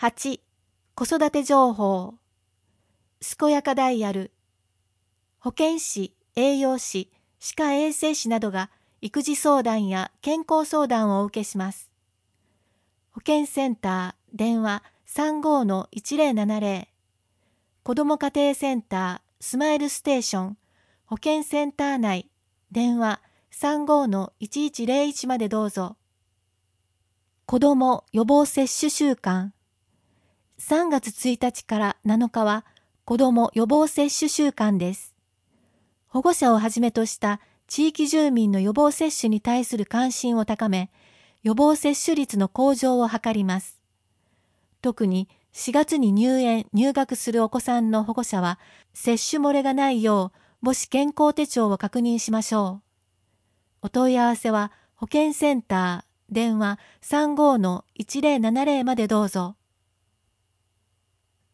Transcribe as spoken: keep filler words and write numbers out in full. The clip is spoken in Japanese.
はち、子育て情報。健やかダイヤル。保健師、栄養士、歯科衛生士などが育児相談や健康相談をお受けします。保健センター、電話 さんごのいちぜろななぜろ。子ども家庭センター、スマイルステーション、保健センター内、電話 さんごのいちいちぜろいち までどうぞ。子ども予防接種週間。さんがつついたちからなのかは子ども予防接種週間です。保護者をはじめとした地域住民の予防接種に対する関心を高め、予防接種率の向上を図ります。特にしがつに入園・入学するお子さんの保護者は、接種漏れがないよう母子健康手帳を確認しましょう。お問い合わせは保健センター、電話 さんごのいちぜろななぜろ までどうぞ。